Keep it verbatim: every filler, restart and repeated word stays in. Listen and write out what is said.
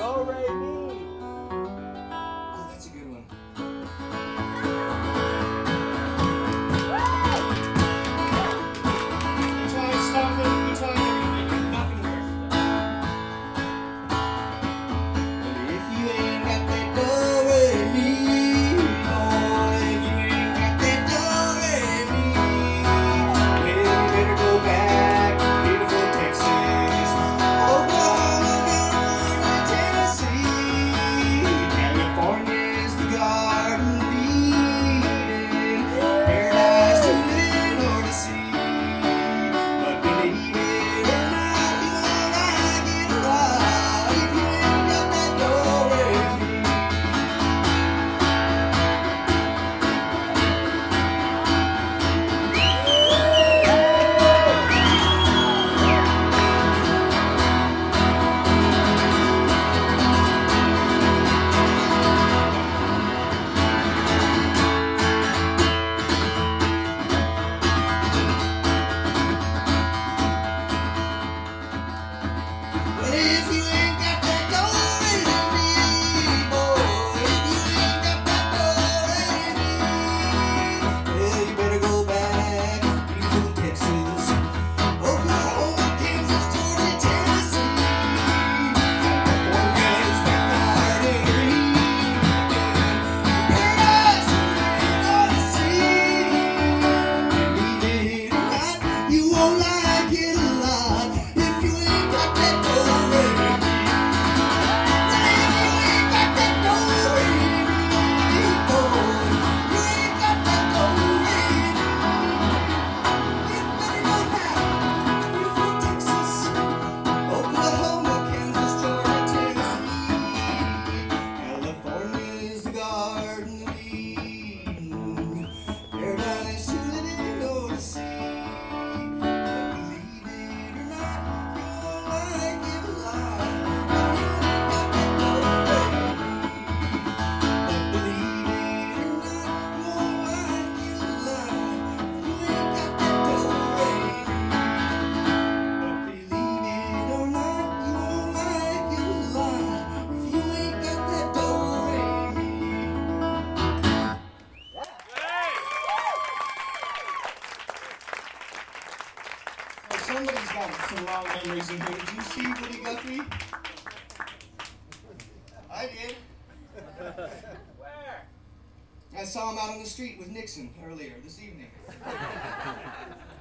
Do, re, mi. Oh, that's a good one. We tried stopping, we tried everything, nothing worked. And if you ain't got that do, re, mi, oh, if you ain't got that do, re, mi, well, you better go back to beautiful Texas, Oklahoma, California, Tennessee. California's the garden of Eden, paradise to live in or to see. But believe it or not, you won't like it a lot if you ain't got that do, re, mi. But if you ain't got that do, re, mi, boy, if you ain't got that do, re, mi, well, you better go back to beautiful Texas, Oklahoma, Kansas, Georgia, Tennessee. California's the garden of Eden, paradise to live or to see. Believe it or not, you won't like it a lot if you ain't got that do, re, mi. If you ain't got that do, re, mi, boy, you ain't got that do, re, mi. You better go back to beautiful Texas, Oklahoma, Kansas, Georgia, Tennessee. California's the garden of Eden, paradise to live in or to see. But believe it or not, you won't like it a lot if you ain't got that do, re, mi. But believe it or not, you won't like it a lot if you ain't got that do, re, mi. But believe it or not, you won't like it a lot if you ain't got that do, re, mi. Oh, somebody's got some long memories in here. Did you see Woody Guthrie? I did. Where? I saw him out on the street with Nixon earlier this evening.